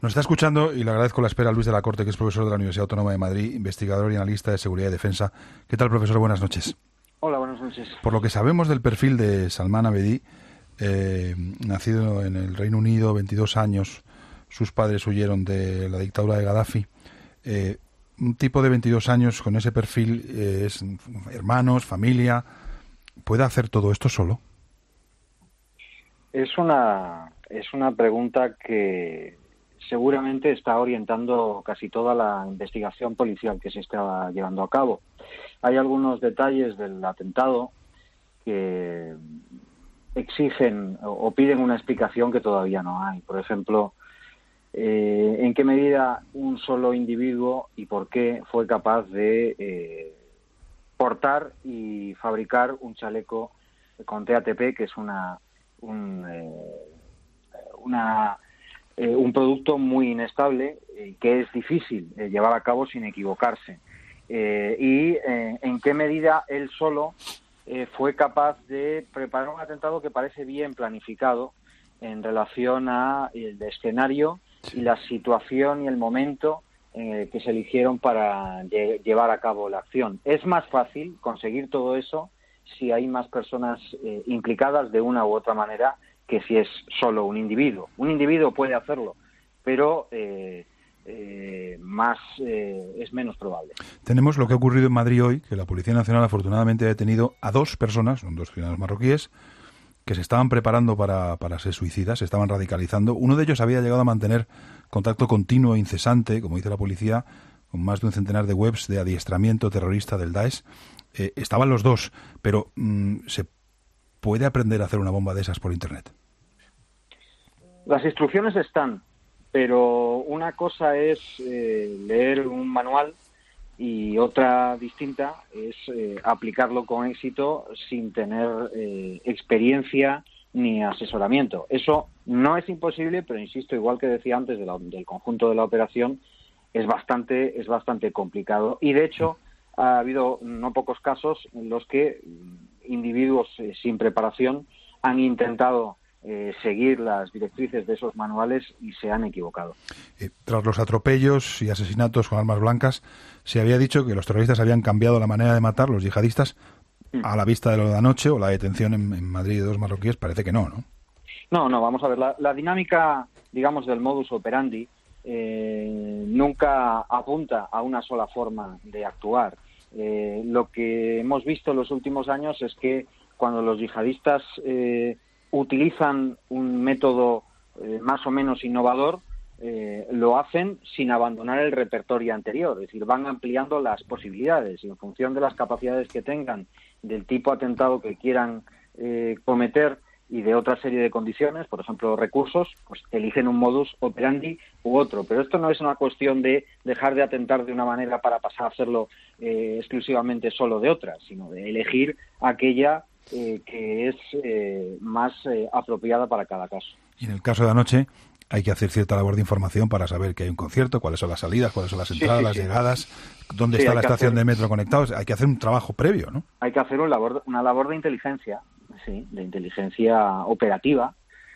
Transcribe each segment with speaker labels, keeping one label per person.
Speaker 1: Nos está escuchando y le agradezco la espera a Luis de la Corte, que es profesor de la Universidad Autónoma de Madrid, investigador y analista de seguridad y defensa. ¿Qué tal, profesor? Buenas noches.
Speaker 2: Hola, buenas noches.
Speaker 1: Por lo que sabemos del perfil de Salman Abedi, nacido en el Reino Unido, 22 años, sus padres huyeron de la dictadura de Gaddafi. Un tipo de 22 años con ese perfil, es hermanos, familia, ¿puede hacer todo esto solo?
Speaker 2: Es una pregunta que seguramente está orientando casi toda la investigación policial que se está llevando a cabo. Hay algunos detalles del atentado que exigen o piden una explicación que todavía no hay. Por ejemplo, en qué medida un solo individuo y por qué fue capaz de portar y fabricar un chaleco con TATP, que es un producto muy inestable que es difícil llevar a cabo sin equivocarse. Y en qué medida él solo fue capaz de preparar un atentado que parece bien planificado en relación a el escenario y la situación y el momento que se eligieron para llevar a cabo la acción. Es más fácil conseguir todo eso si hay más personas implicadas de una u otra manera que si es solo un individuo. Un individuo puede hacerlo, pero es menos probable.
Speaker 1: Tenemos lo que ha ocurrido en Madrid hoy, que la Policía Nacional afortunadamente ha detenido a dos personas, son dos ciudadanos marroquíes, que se estaban preparando para ser suicidas, se estaban radicalizando. Uno de ellos había llegado a mantener contacto continuo e incesante, como dice la policía, con más de un centenar de webs de adiestramiento terrorista del Daesh. Estaban los dos, pero ¿se puede aprender a hacer una bomba de esas por Internet?
Speaker 2: Las instrucciones están, pero una cosa es leer un manual y otra distinta es aplicarlo con éxito sin tener experiencia ni asesoramiento. Eso no es imposible, pero insisto, igual que decía antes del conjunto de la operación, es bastante complicado. Y de hecho ha habido no pocos casos en los que individuos sin preparación han intentado seguir las directrices de esos manuales y se han equivocado.
Speaker 1: Tras los atropellos y asesinatos con armas blancas, se había dicho que los terroristas habían cambiado la manera de matar, los yihadistas. A la vista de lo de anoche o la detención en Madrid de dos marroquíes, parece que no, ¿no?
Speaker 2: No, vamos a ver, la dinámica, digamos, del modus operandi nunca apunta a una sola forma de actuar. Lo que hemos visto en los últimos años es que cuando los yihadistas utilizan un método más o menos innovador, lo hacen sin abandonar el repertorio anterior, es decir, van ampliando las posibilidades y en función de las capacidades que tengan, del tipo atentado que quieran cometer y de otra serie de condiciones, por ejemplo recursos, pues eligen un modus operandi u otro. Pero esto no es una cuestión de dejar de atentar de una manera para pasar a hacerlo exclusivamente solo de otra, sino de elegir aquella que es más apropiada para cada caso.
Speaker 1: Y en el caso de anoche hay que hacer cierta labor de información para saber que hay un concierto, cuáles son las salidas, cuáles son las entradas, las llegadas, dónde está la estación de metro conectados. Hay que hacer un trabajo previo, ¿no?
Speaker 2: Hay que hacer una labor de inteligencia, sí, de inteligencia operativa,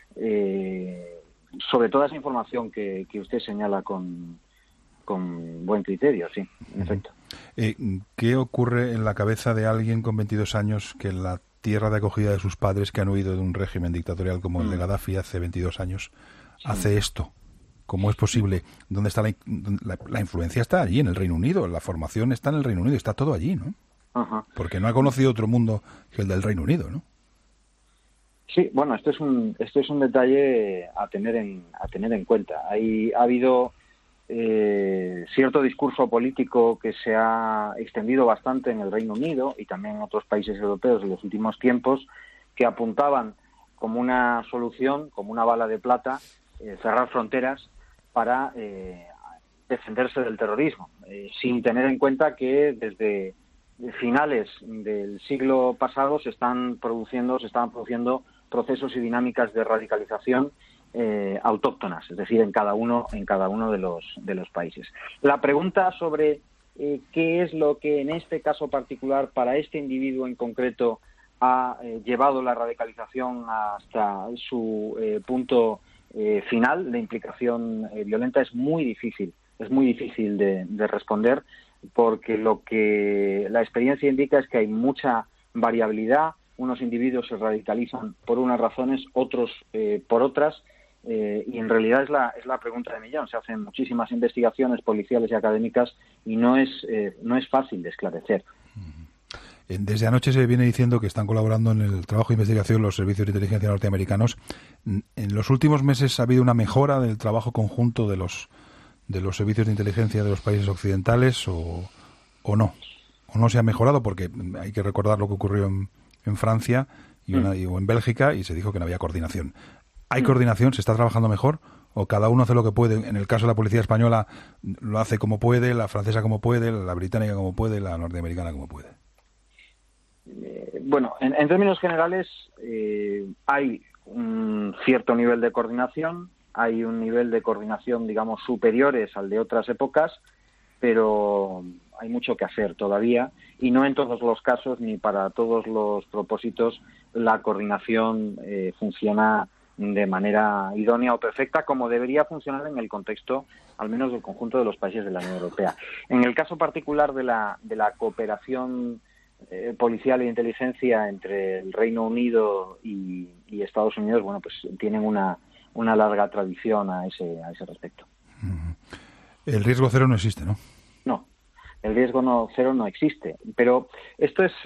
Speaker 2: sobre toda esa información que usted señala con buen criterio, sí, en efecto.
Speaker 1: ¿Qué ocurre en la cabeza de alguien con 22 años que en la tierra de acogida de sus padres, que han huido de un régimen dictatorial como el de Gaddafi hace 22 años, hace esto? ¿Cómo es posible? ¿Dónde está la influencia? Está allí, en el Reino Unido. La formación está en el Reino Unido. Está todo allí, ¿no?
Speaker 2: Ajá.
Speaker 1: Porque no ha conocido otro mundo que el del Reino Unido, ¿no?
Speaker 2: Sí, bueno, esto es un detalle a tener en cuenta. Ha habido cierto discurso político que se ha extendido bastante en el Reino Unido y también en otros países europeos en los últimos tiempos, que apuntaban como una solución, como una bala de plata, cerrar fronteras para defenderse del terrorismo, sin tener en cuenta que desde finales del siglo pasado se estaban produciendo procesos y dinámicas de radicalización autóctonas, es decir, en cada uno de los países. La pregunta sobre qué es lo que en este caso particular para este individuo en concreto ha llevado la radicalización hasta su punto final de implicación violenta es muy difícil de responder, porque lo que la experiencia indica es que hay mucha variabilidad. Unos individuos se radicalizan por unas razones, otros por otras, y en realidad es la pregunta de millón. Se hacen muchísimas investigaciones policiales y académicas y no es fácil de esclarecer.
Speaker 1: Desde anoche se viene diciendo que están colaborando en el trabajo de investigación los servicios de inteligencia norteamericanos. En los últimos meses ha habido una mejora del trabajo conjunto de los servicios de inteligencia de los países occidentales o no. O no se ha mejorado, porque hay que recordar lo que ocurrió en Francia o en Bélgica, y se dijo que no había coordinación. ¿Hay coordinación? ¿Se está trabajando mejor? ¿O cada uno hace lo que puede? En el caso de la policía española lo hace como puede, la francesa como puede, la británica como puede, la norteamericana como puede.
Speaker 2: Bueno, en términos generales hay un cierto nivel de coordinación, hay un nivel de coordinación, digamos, superiores al de otras épocas, pero hay mucho que hacer todavía, y no en todos los casos ni para todos los propósitos la coordinación funciona de manera idónea o perfecta, como debería funcionar en el contexto, al menos del conjunto de los países de la Unión Europea. En el caso particular de la cooperación policial e inteligencia entre el Reino Unido y Estados Unidos, bueno, pues tienen una larga tradición a ese respecto.
Speaker 1: El riesgo cero no existe, ¿no?
Speaker 2: No, el riesgo cero no existe, pero esto es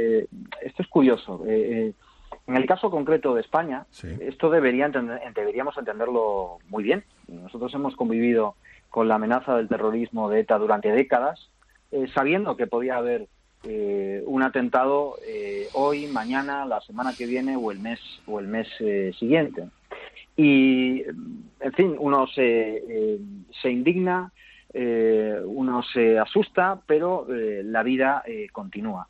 Speaker 2: curioso. En el caso concreto de España, sí, esto deberíamos entenderlo muy bien. Nosotros hemos convivido con la amenaza del terrorismo de ETA durante décadas, sabiendo que podía haber un atentado hoy, mañana, la semana que viene o el mes siguiente. Y, en fin, uno se indigna, uno se asusta, pero la vida continúa.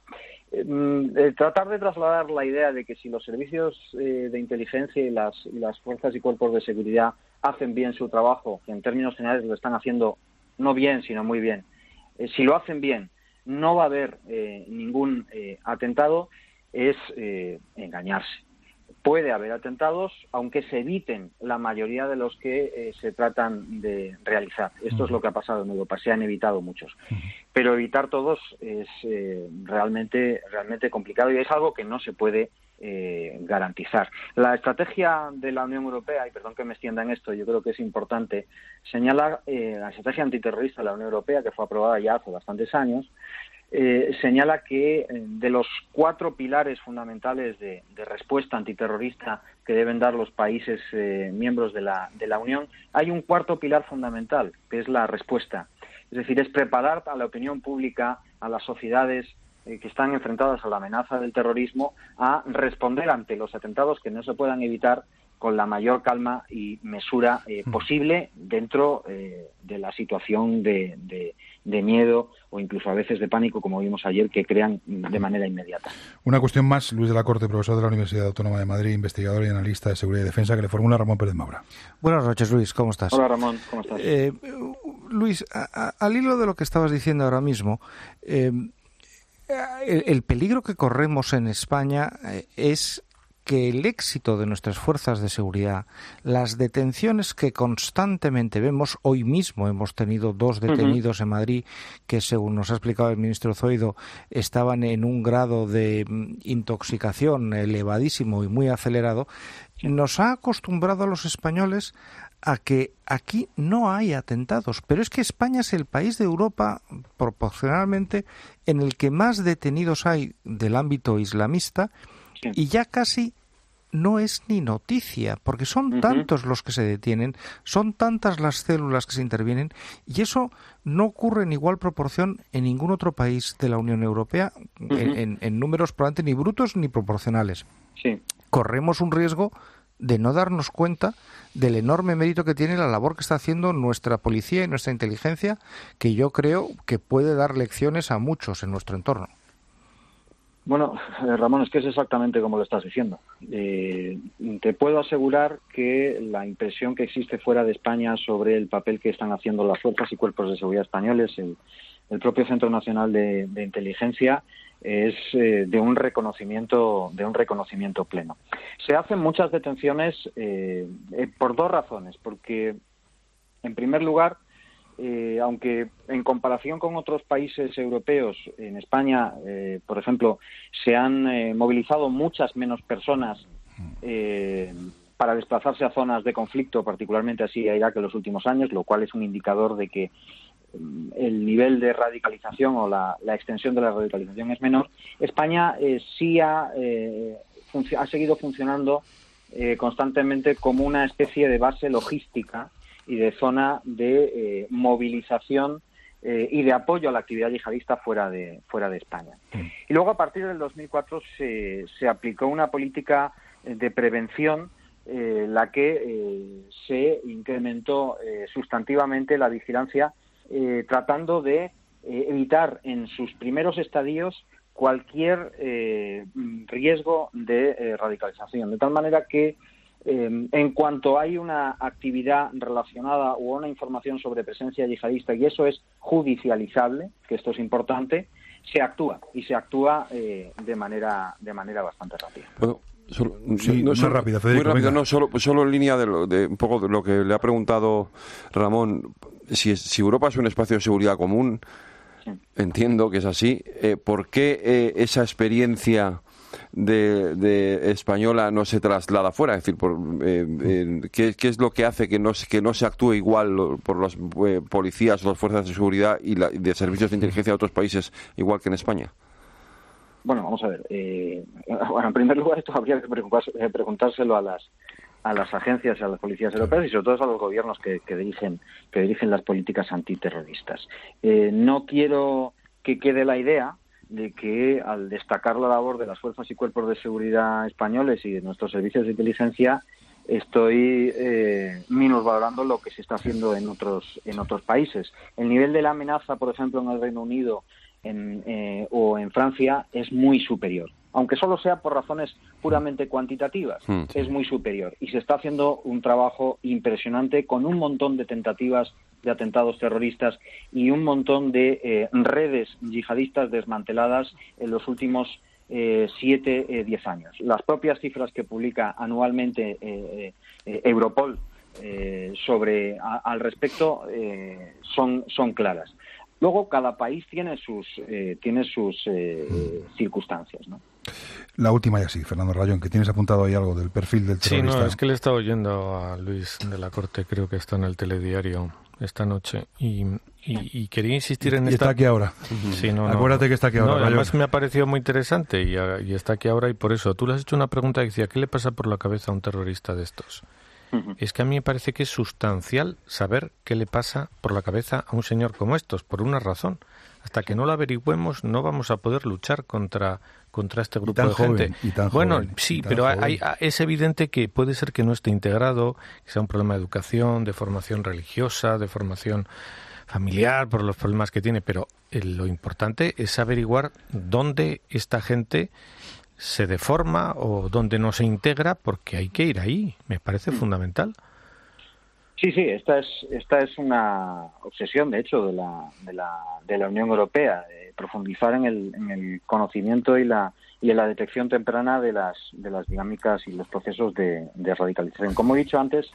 Speaker 2: Tratar de trasladar la idea de que si los servicios de inteligencia y las fuerzas y cuerpos de seguridad hacen bien su trabajo, que en términos generales lo están haciendo no bien, sino muy bien, si lo hacen bien, no va a haber ningún atentado, es engañarse. Puede haber atentados, aunque se eviten la mayoría de los que se tratan de realizar. Esto es lo que ha pasado en Europa, se han evitado muchos. Pero evitar todos es realmente complicado, y es algo que no se puede garantizar. La estrategia de la Unión Europea, y perdón que me extienda en esto, yo creo que es importante, señala la estrategia antiterrorista de la Unión Europea, que fue aprobada ya hace bastantes años, señala que de los 4 pilares fundamentales de respuesta antiterrorista que deben dar los países miembros de la Unión, hay un 4º pilar fundamental, que es la respuesta. Es decir, es preparar a la opinión pública, a las sociedades que están enfrentadas a la amenaza del terrorismo, a responder ante los atentados que no se puedan evitar con la mayor calma y mesura posible dentro de la situación de miedo o incluso a veces de pánico, como vimos ayer, que crean de manera inmediata.
Speaker 1: Una cuestión más, Luis de la Corte, profesor de la Universidad Autónoma de Madrid, investigador y analista de seguridad y defensa, que le formula Ramón Pérez Maura.
Speaker 3: Buenas noches, Luis, ¿cómo estás?
Speaker 2: Hola, Ramón, ¿cómo estás?
Speaker 3: Luis, al hilo de lo que estabas diciendo ahora mismo, el peligro que corremos en España es que el éxito de nuestras fuerzas de seguridad, las detenciones que constantemente vemos, hoy mismo hemos tenido 2 detenidos en Madrid que, según nos ha explicado el ministro Zoido, estaban en un grado de intoxicación elevadísimo y muy acelerado, nos ha acostumbrado a los españoles a que aquí no hay atentados. Pero es que España es el país de Europa, proporcionalmente, en el que más detenidos hay del ámbito islamista, y ya casi no es ni noticia, porque son tantos los que se detienen, son tantas las células que se intervienen, y eso no ocurre en igual proporción en ningún otro país de la Unión Europea, en números probablemente ni brutos ni proporcionales.
Speaker 2: Sí.
Speaker 3: Corremos un riesgo de no darnos cuenta del enorme mérito que tiene la labor que está haciendo nuestra policía y nuestra inteligencia, que yo creo que puede dar lecciones a muchos en nuestro entorno.
Speaker 2: Bueno, Ramón, es que es exactamente como lo estás diciendo. Te puedo asegurar que la impresión que existe fuera de España sobre el papel que están haciendo las fuerzas y cuerpos de seguridad españoles, el propio Centro Nacional de Inteligencia, es de un reconocimiento pleno. Se hacen muchas detenciones por dos razones, porque en primer lugar, aunque en comparación con otros países europeos, en España, por ejemplo, se han movilizado muchas menos personas para desplazarse a zonas de conflicto, particularmente así a Irak en los últimos años, lo cual es un indicador de que el nivel de radicalización o la extensión de la radicalización es menor. España sí ha seguido funcionando constantemente como una especie de base logística y de zona de movilización y de apoyo a la actividad yihadista fuera de España. Y luego, a partir del 2004, se aplicó una política de prevención, la que se incrementó sustantivamente la vigilancia, tratando de evitar en sus primeros estadios cualquier riesgo de radicalización, de tal manera que en cuanto hay una actividad relacionada o una información sobre presencia yihadista, y eso es judicializable, que esto es importante, se actúa de manera bastante rápida.
Speaker 4: Bueno,
Speaker 1: muy rápido, Federico.
Speaker 4: Muy rápido, no, solo en línea de un poco de lo que le ha preguntado Ramón. Si Europa es un espacio de seguridad común, sí, entiendo que es así. ¿Por qué esa experiencia de española no se traslada fuera? Es decir, ¿qué es lo que hace que no se actúe igual por los policías o las fuerzas de seguridad y de servicios de inteligencia de otros países igual que en España?
Speaker 2: Bueno, vamos a ver. En primer lugar, esto habría que preguntárselo a las agencias, a las policías europeas y sobre todo a los gobiernos que dirigen las políticas antiterroristas. No quiero que quede la idea de que al destacar la labor de las fuerzas y cuerpos de seguridad españoles y de nuestros servicios de inteligencia estoy minusvalorando lo que se está haciendo en otros países. El nivel de la amenaza, por ejemplo, en el Reino Unido o en Francia es muy superior, aunque solo sea por razones puramente cuantitativas, es muy superior y se está haciendo un trabajo impresionante con un montón de tentativas de atentados terroristas y un montón de redes yihadistas desmanteladas en los últimos 7-10 años. Las propias cifras que publica anualmente Europol al respecto son claras. Luego, cada país tiene sus circunstancias, ¿no?
Speaker 1: La última ya sí, Fernando Rayón, que tienes apuntado ahí algo del perfil del terrorista.
Speaker 5: Sí, no, es que le he estado oyendo a Luis de la Corte, creo que está en el telediario esta noche, y quería insistir en esta...
Speaker 1: está aquí ahora.
Speaker 5: Sí,
Speaker 1: Acuérdate que está aquí ahora.
Speaker 5: Además me ha parecido muy interesante y está aquí ahora, y por eso tú le has hecho una pregunta que decía, ¿qué le pasa por la cabeza a un terrorista de estos? Es que a mí me parece que es sustancial saber qué le pasa por la cabeza a un señor como estos, por una razón. Hasta que no lo averigüemos no vamos a poder luchar contra este grupo de gente. Bueno, sí, pero es evidente que puede ser que no esté integrado, que sea un problema de educación, de formación religiosa, de formación familiar, por los problemas que tiene, pero lo importante es averiguar dónde esta gente se deforma o dónde no se integra, porque hay que ir ahí, me parece fundamental.
Speaker 2: Sí, esta es una obsesión, de hecho, de la Unión Europea, profundizar en el conocimiento y en la detección temprana de las dinámicas y los procesos de radicalización. Como he dicho antes,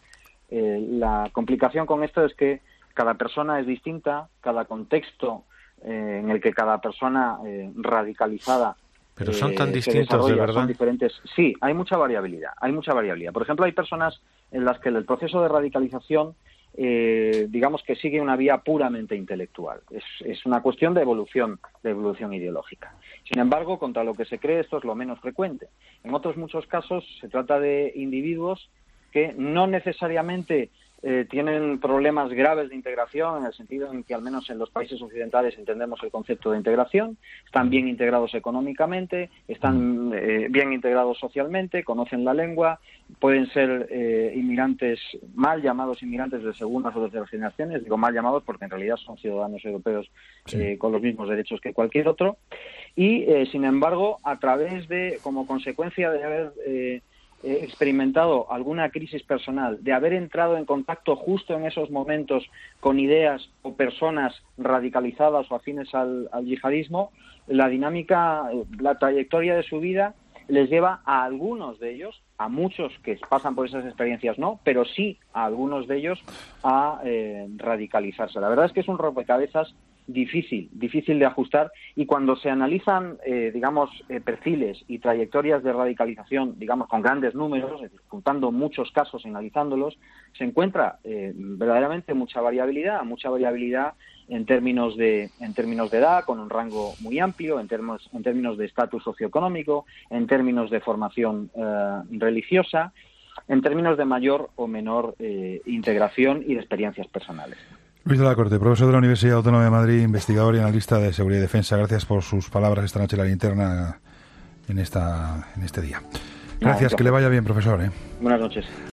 Speaker 2: la complicación con esto es que cada persona es distinta, cada contexto en el que cada persona radicalizada
Speaker 5: pero son tan distintos, de verdad.
Speaker 2: Son diferentes. Sí, hay mucha variabilidad. Por ejemplo, hay personas en las que el proceso de radicalización, digamos que sigue una vía puramente intelectual. Es una cuestión de evolución ideológica. Sin embargo, contra lo que se cree, esto es lo menos frecuente. En otros muchos casos se trata de individuos que no necesariamente tienen problemas graves de integración, en el sentido en que al menos en los países occidentales entendemos el concepto de integración, están bien integrados económicamente, están bien integrados socialmente, conocen la lengua, pueden ser inmigrantes, mal llamados inmigrantes de segundas o terceras generaciones, digo mal llamados porque en realidad son ciudadanos europeos con los mismos derechos que cualquier otro, y, sin embargo, como consecuencia de haber experimentado alguna crisis personal, de haber entrado en contacto justo en esos momentos con ideas o personas radicalizadas o afines al yihadismo, la trayectoria de su vida les lleva a algunos de ellos, a muchos que pasan por esas experiencias no, pero sí a algunos de ellos a radicalizarse. La verdad es que es un rompecabezas difícil de ajustar, y cuando se analizan, perfiles y trayectorias de radicalización, con grandes números, es decir, juntando muchos casos y analizándolos, se encuentra verdaderamente mucha variabilidad en términos de edad, con un rango muy amplio, en términos de estatus socioeconómico, en términos de formación religiosa, en términos de mayor o menor integración y de experiencias personales.
Speaker 1: Luis de la Corte, profesor de la Universidad Autónoma de Madrid, investigador y analista de seguridad y defensa. Gracias por sus palabras esta noche en La Linterna en este día. Gracias, que le vaya bien, profesor.
Speaker 2: Buenas noches.